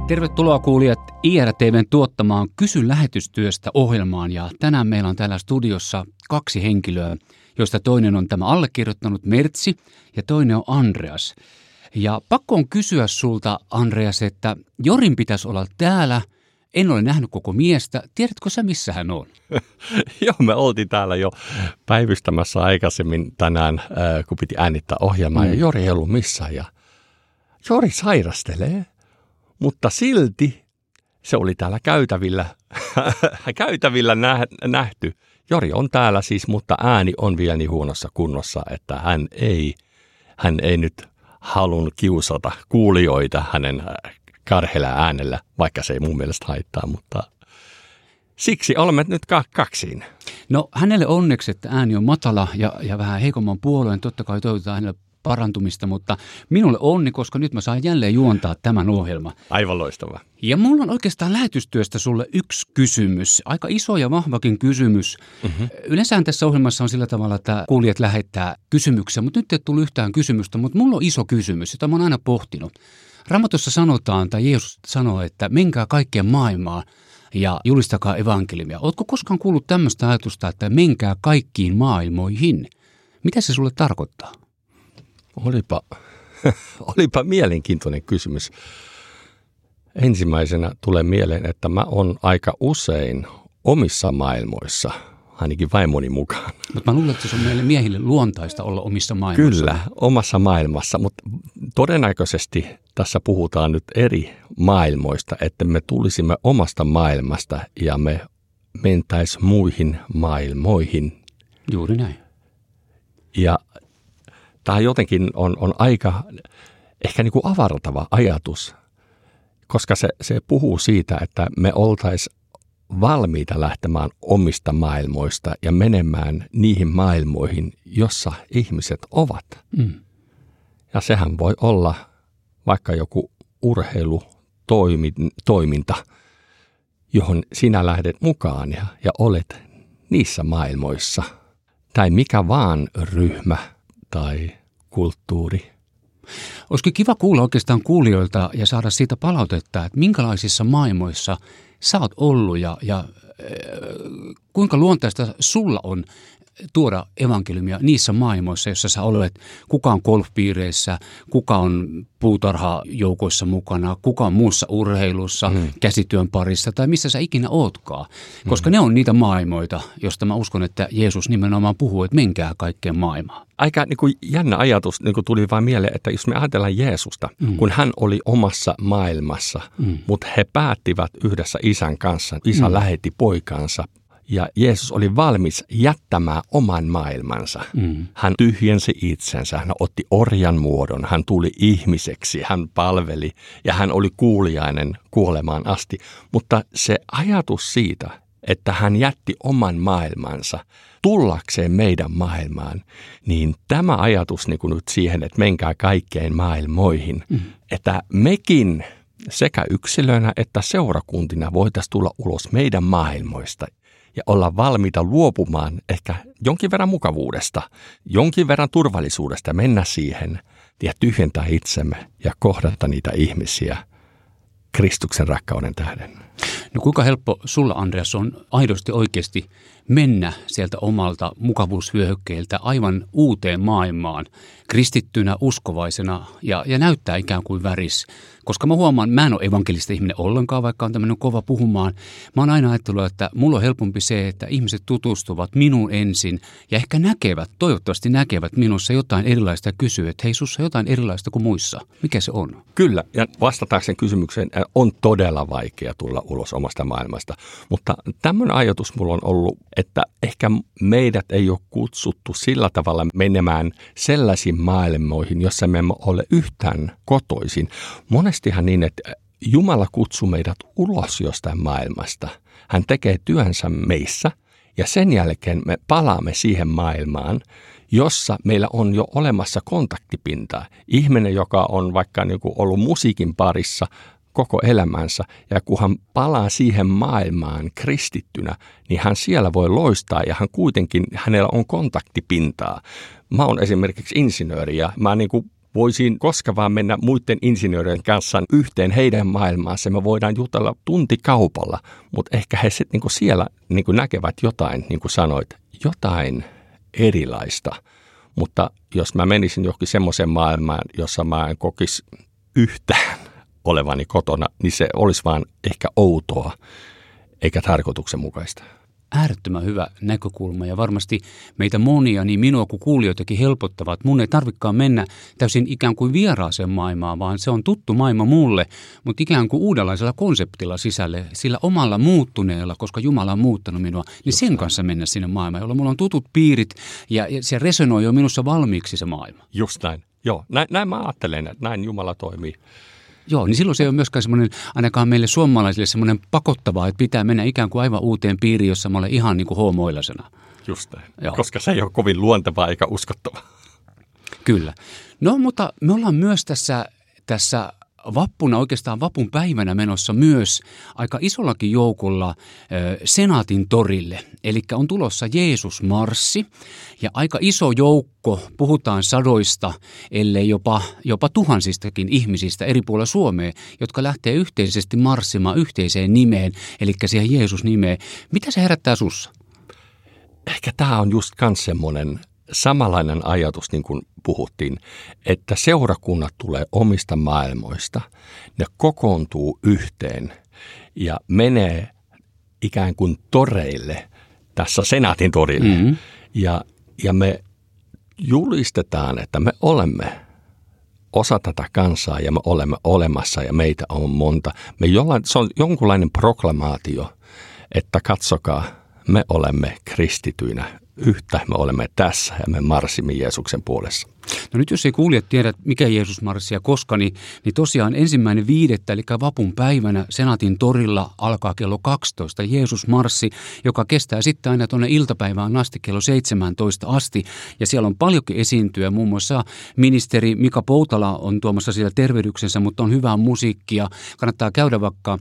Tervetuloa kuulijat IRTV:n tuottamaan Kysy lähetystyöstä -ohjelmaan, ja tänään meillä on täällä studiossa kaksi henkilöä, joista toinen on tämä allekirjoittanut Mertsi ja toinen on Andreas. Ja pakko on kysyä sulta, Andreas, että Jorin pitäisi olla täällä. En ole nähnyt koko miestä. Tiedätkö sä, missä hän on? Joo, me oltiin täällä jo päivystämässä aikaisemmin tänään, kun piti äänittää ohjelmaa, ja Jori ei ollut missään. Ja Jori sairastelee, mutta silti se oli täällä käytävillä nähty. Jori on täällä siis, mutta ääni on vielä niin huonossa kunnossa, että hän ei nyt halunnut kiusata kuulijoita hänen karhealla äänellä, vaikka se ei mun mielestä haittaa, mutta siksi olemme nyt kaksiin. No hänelle onneksi, että ääni on matala ja vähän heikomman puolueen, totta kai toivotaan hänelle parantumista, mutta minulle onni, koska nyt mä saan jälleen juontaa tämän ohjelman. Aivan loistava. Ja mulla on oikeastaan lähetystyöstä sulle yksi kysymys, aika iso ja vahvakin kysymys. Yleensä tässä ohjelmassa on sillä tavalla, että kuulijat lähettää kysymyksiä, mutta nyt ei tullut yhtään kysymystä, mutta mulla on iso kysymys, jota mä oon aina pohtinut. Raamatussa sanotaan, tai Jeesus sanoo, että menkää kaikkeen maailmaan ja julistakaa evankeliumia. Ootko koskaan kuullut tämmöistä ajatusta, että menkää kaikkiin maailmoihin? Mitä se sulle tarkoittaa? Olipa mielenkiintoinen kysymys. Ensimmäisenä tulee mieleen, että mä oon aika usein omissa maailmoissa, ainakin vaimoni mukaan. Mutta mä luulen, että se on meille miehille luontaista olla omissa maailmoissa. Kyllä, omassa maailmassa, mutta todennäköisesti tässä puhutaan nyt eri maailmoista, että me tulisimme omasta maailmasta ja me mentäisiin muihin maailmoihin. Juuri näin. Ja tämä jotenkin on aika ehkä niin kuin avartava ajatus, koska se puhuu siitä, että me oltaisiin valmiita lähtemään omista maailmoista ja menemään niihin maailmoihin, jossa ihmiset ovat. Ja sehän voi olla vaikka joku urheilutoiminta, johon sinä lähdet mukaan ja olet niissä maailmoissa. Tai mikä vaan ryhmä tai kulttuuri. Olisiko kiva kuulla oikeastaan kuulijoilta ja saada siitä palautetta, että minkälaisissa maailmoissa sä oot ollut ja kuinka luontaista sulla on tuoda evankeliumia niissä maailmoissa, joissa sä olet, kuka on golfpiireissä, kuka on puutarhajoukoissa mukana, kuka on muussa urheilussa, käsityön parissa tai missä sä ikinä ootkaan. Koska ne on niitä maailmoita, josta mä uskon, että Jeesus nimenomaan puhuu, että menkää kaikkeen maailmaan. Aika niin kuin jännä ajatus niin kuin tuli vain mieleen, että jos me ajatellaan Jeesusta, kun hän oli omassa maailmassa, mutta he päättivät yhdessä isän kanssa, isä lähetti poikansa. Ja Jeesus oli valmis jättämään oman maailmansa. Hän tyhjensi itsensä, hän otti orjan muodon, hän tuli ihmiseksi, hän palveli ja hän oli kuuliainen kuolemaan asti. Mutta se ajatus siitä, että hän jätti oman maailmansa tullakseen meidän maailmaan, niin tämä ajatus niin kuin nyt siihen, että menkää kaikkeen maailmoihin, että mekin sekä yksilöinä että seurakuntina voitaisiin tulla ulos meidän maailmoista ja olla valmiita luopumaan ehkä jonkin verran mukavuudesta, jonkin verran turvallisuudesta, mennä siihen ja tyhjentää itsemme ja kohdata niitä ihmisiä Kristuksen rakkauden tähden. No kuinka helppo sulla, Andreas, on aidosti oikeasti mennä sieltä omalta mukavuusvyöhykkeeltä aivan uuteen maailmaan kristittynä, uskovaisena ja näyttää ikään kuin väris. Koska mä huomaan, mä en ole evankelista ihminen ollenkaan, vaikka on tämmöinen kova puhumaan. Mä oon aina ajatellut, että mulla on helpompi se, että ihmiset tutustuvat minuun ensin ja ehkä toivottavasti näkevät minussa jotain erilaista ja kysyy, että hei, sussa on jotain erilaista kuin muissa. Mikä se on? Kyllä, ja vastatakseen kysymykseen on todella vaikea tulla ulos omasta maailmasta. Mutta tämmöinen ajatus mulla on ollut, että ehkä meidät ei ole kutsuttu sillä tavalla menemään sellaisiin maailmoihin, jossa me emme ole yhtään kotoisin. Monestihan niin, että Jumala kutsuu meidät ulos jostain maailmasta. Hän tekee työnsä meissä ja sen jälkeen me palaamme siihen maailmaan, jossa meillä on jo olemassa kontaktipintaa. Ihminen, joka on vaikka niin kuin ollut musiikin parissa koko elämänsä ja kun hän palaa siihen maailmaan kristittynä, niin hän siellä voi loistaa ja hänellä on kontaktipintaa. Mä oon esimerkiksi insinööri ja mä niin kuin voisin koska vaan mennä muiden insinöörien kanssa yhteen heidän maailmaansa. Me voidaan jutella tuntikaupalla, mutta ehkä he sitten niin siellä niin näkevät jotain, niin kuin sanoit, jotain erilaista. Mutta jos mä menisin johonkin semmoiseen maailmaan, jossa mä en kokisi yhtään olevani kotona, niin se olisi vaan ehkä outoa eikä tarkoituksenmukaista. Äärettömän hyvä näkökulma ja varmasti meitä monia, niin minua kuin kuulijoitakin helpottavat. Mun ei tarvikaan mennä täysin ikään kuin vieraaseen maailmaan, vaan se on tuttu maailma mulle, mutta ikään kuin uudenlaisella konseptilla sisälle, sillä omalla muuttuneella, koska Jumala on muuttanut minua, niin sen kanssa mennä sinne maailmaan, jolloin mulla on tutut piirit ja se resonoi jo minussa valmiiksi se maailma. Just näin. Joo, näin mä ajattelen, että näin Jumala toimii. Joo, niin silloin se ei ole myöskään semmoinen, ainakaan meille suomalaisille semmoinen pakottavaa, että pitää mennä ikään kuin aivan uuteen piiriin, jossa mä olen ihan niin kuin hoomoilasena. Just näin, joo. Koska se ei ole kovin luontevaa eikä uskottavaa. Kyllä. No, mutta me ollaan myös tässä vappuna, oikeastaan vapun päivänä menossa myös aika isollakin joukolla Senaatin torille. Eli on tulossa Jeesus-marssi ja aika iso joukko, puhutaan sadoista, ellei jopa tuhansistakin ihmisistä eri puolilla Suomea, jotka lähtee yhteisesti marssimaan yhteiseen nimeen, eli siihen Jeesus-nimeen. Mitä se herättää sussa? Ehkä tämä on just kans semmoinen samanlainen ajatus, niin kuin puhuttiin, että seurakunnat tulee omista maailmoista, ne kokoontuu yhteen ja menee ikään kuin toreille, tässä Senaatin torille. Mm-hmm. Ja me julistetaan, että me olemme osa tätä kansaa ja me olemme olemassa ja meitä on monta. Se on jonkunlainen proklamaatio, että katsokaa, me olemme kristityinä yhtä, me olemme tässä ja me marssimme Jeesuksen puolessa. No nyt jos ei kuulijat tiedä, mikä Jeesus marssi ja koska, niin tosiaan 1.5. eli vapun päivänä Senaatin torilla alkaa kello 12 Jeesus marssi, joka kestää sitten aina tuonne iltapäivään asti kello 17 asti. Ja siellä on paljonkin esiintyä, muun muassa ministeri Mika Poutala on tuomassa siellä tervehdyksensä, mutta on hyvää musiikkia. Kannattaa käydä vaikka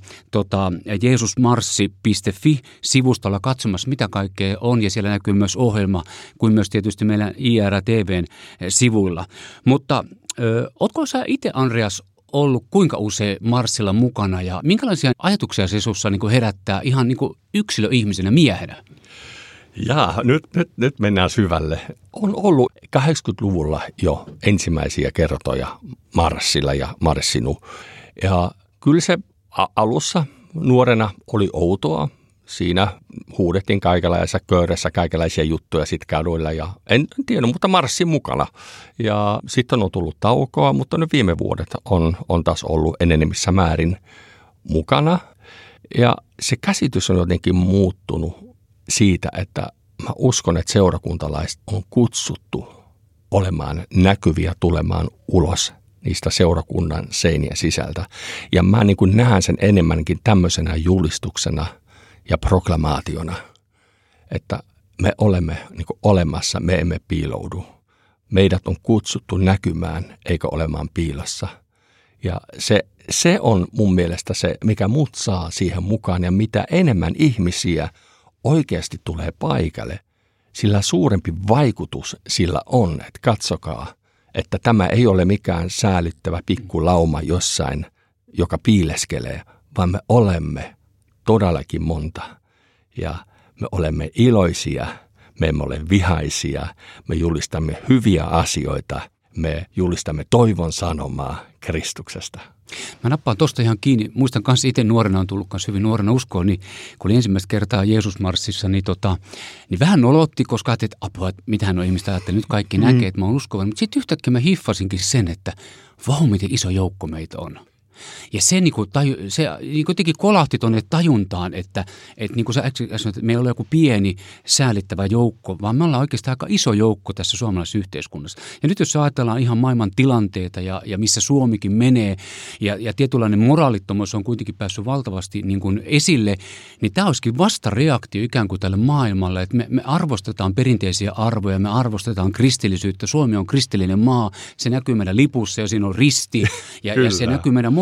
jeesusmarssi.fi-sivustolla katsomassa, mitä kaikkea on, ja siellä näkyy myös ohjelma, kuin myös tietysti meidän IR-TVn sivuilla. Mutta ootko sä itse, Andreas, ollut kuinka usein marssilla mukana ja minkälaisia ajatuksia se sussa niin kuin herättää ihan niin kuin yksilöihmisenä, miehenä? Jaa, nyt mennään syvälle. On ollut 80-luvulla jo ensimmäisiä kertoja marssilla ja marssinut. Ja kyllä se alussa nuorena oli outoa. Siinä huudettiin kaikenlaisessa köydessä kaikenlaisia juttuja sit kaduilla ja en tiedä, mutta marssin mukana. Ja sitten on tullut taukoa, mutta nyt viime vuodet on taas ollut enenevissä määrin mukana. Ja se käsitys on jotenkin muuttunut siitä, että mä uskon, että seurakuntalaiset on kutsuttu olemaan näkyviä, tulemaan ulos niistä seurakunnan seinien sisältä. Ja mä niin kuin näen sen enemmänkin tämmöisenä julistuksena ja proklamaationa, että me olemme niin kuin olemassa, me emme piiloudu. Meidät on kutsuttu näkymään eikä olemaan piilossa. Ja se on mun mielestä se, mikä mut saa siihen mukaan ja mitä enemmän ihmisiä oikeasti tulee paikalle, sillä suurempi vaikutus sillä on, että katsokaa, että tämä ei ole mikään säällyttävä pikkulauma jossain, joka piileskelee, vaan me olemme todellakin monta ja me olemme iloisia, me emme ole vihaisia, me julistamme hyviä asioita, me julistamme toivon sanomaa Kristuksesta. Mä nappaan tuosta ihan kiinni. Muistan kanssa itse nuorena, on tullut kanssa hyvin nuorena uskoon, niin kun oli ensimmäistä kertaa Jeesus-marssissa, niin vähän nolotti, koska ajattelin, että apua, että mitähän on ihmistä ajattelee, nyt kaikki näkee, että mä oon uskovainen. Mutta sitten yhtäkkiä mä hiffasinkin sen, että vau, miten iso joukko meitä on. Ja se jotenkin kolahti tuonne tajuntaan, että niin kuin sä sanoit, että me ei ole joku pieni säälittävä joukko, vaan me ollaan oikeastaan aika iso joukko tässä suomalaisessa yhteiskunnassa. Ja nyt jos ajatellaan ihan maailman tilanteita ja missä Suomikin menee, ja tietynlainen moraalittomuus on kuitenkin päässyt valtavasti niin kuin esille, niin tämä olisikin vastareaktio ikään kuin tälle maailmalle, että me arvostetaan perinteisiä arvoja, me arvostetaan kristillisyyttä. Suomi on kristillinen maa, se näkyy meidän lipussa ja siinä on risti, ja se näkyy meidän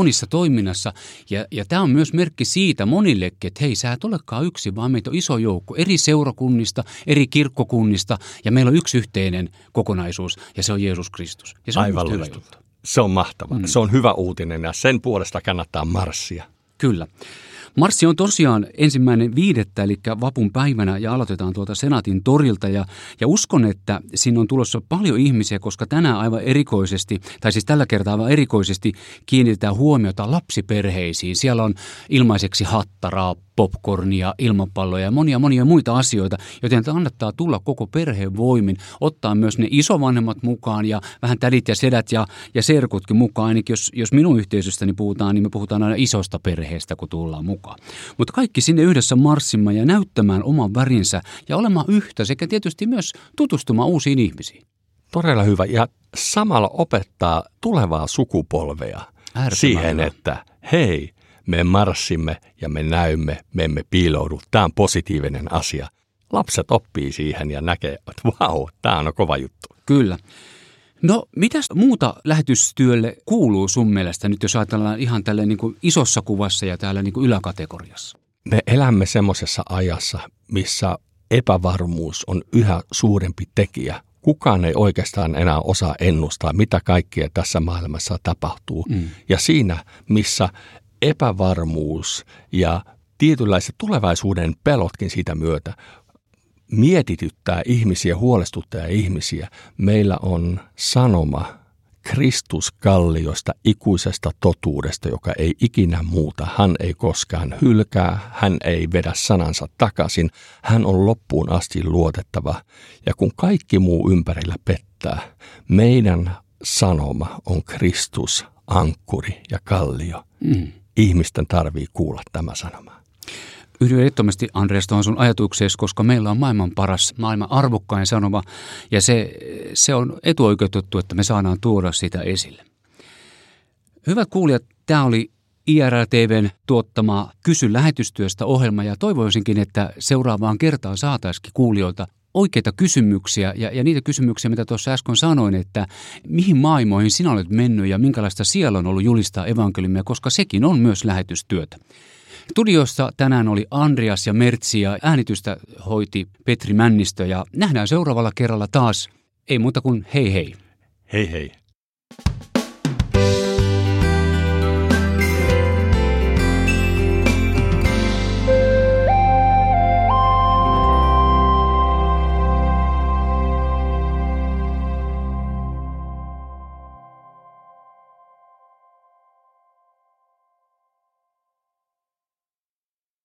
monissa toiminnassa. Ja tämä on myös merkki siitä monillekin, että hei, sä et olekaan yksin, vaan meitä on iso joukko eri seurakunnista, eri kirkkokunnista ja meillä on yksi yhteinen kokonaisuus ja se on Jeesus Kristus. Ja se on aivan hyvä juttu. Se on mahtavaa. Se on hyvä uutinen ja sen puolesta kannattaa marssia. Kyllä. Marssi on tosiaan 1.5. eli vapun päivänä ja aloitetaan tuolta Senaatin torilta ja uskon, että siinä on tulossa paljon ihmisiä, koska tänään aivan erikoisesti, tai siis tällä kertaa aivan erikoisesti kiinnitetään huomiota lapsiperheisiin. Siellä on ilmaiseksi hattaraa, popcornia, ilmapalloja ja monia muita asioita, joten kannattaa tulla koko perheen voimin, ottaa myös ne isovanhemmat mukaan ja vähän tädit ja sedät ja serkutkin mukaan. Ainakin jos minun yhteisöstäni puhutaan, niin me puhutaan aina isosta perheestä, kun tullaan mukaan. Mutta kaikki sinne yhdessä marssimaan ja näyttämään oman värinsä ja olemaan yhtä sekä tietysti myös tutustumaan uusiin ihmisiin. Todella hyvä ja samalla opettaa tulevaa sukupolvea siihen, että hei, me marssimme ja me näymme, me emme piiloudu. Tämä on positiivinen asia. Lapset oppii siihen ja näkee, että vau, tämä on kova juttu. Kyllä. No, mitäs muuta lähetystyölle kuuluu sun mielestä nyt, jos ajatellaan ihan tälle niin kuin isossa kuvassa ja täällä niin kuin yläkategoriassa? Me elämme semmoisessa ajassa, missä epävarmuus on yhä suurempi tekijä. Kukaan ei oikeastaan enää osaa ennustaa, mitä kaikkea tässä maailmassa tapahtuu. Ja siinä, missä epävarmuus ja tietynlaiset tulevaisuuden pelotkin siitä myötä mietityttää ihmisiä, huolestuttaa ihmisiä. Meillä on sanoma Kristuskalliosta, ikuisesta totuudesta, joka ei ikinä muuta. Hän ei koskaan hylkää, hän ei vedä sanansa takaisin. Hän on loppuun asti luotettava. Ja kun kaikki muu ympärillä pettää, meidän sanoma on Kristus, ankkuri ja kallio. Ihmisten tarvii kuulla tämä sanoma. Yhdyn ehdottomasti, Andreas, tuohon sun ajatukseesi, koska meillä on maailman paras, maailman arvokkain sanoma, ja se on etuoikeutettu, että me saadaan tuoda sitä esille. Hyvät kuulijat, tämä oli IRL-TV:n tuottama Kysy lähetystyöstä -ohjelma, ja toivoisinkin, että seuraavaan kertaan saataisiin kuulijoilta oikeita kysymyksiä, ja niitä kysymyksiä, mitä tuossa äsken sanoin, että mihin maailmoihin sinä olet mennyt, ja minkälaista siellä on ollut julistaa evankeliumia, koska sekin on myös lähetystyötä. Studiossa tänään oli Andreas ja Mertsi ja äänitystä hoiti Petri Männistö ja nähdään seuraavalla kerralla taas. Ei muuta kuin hei hei. Hei hei.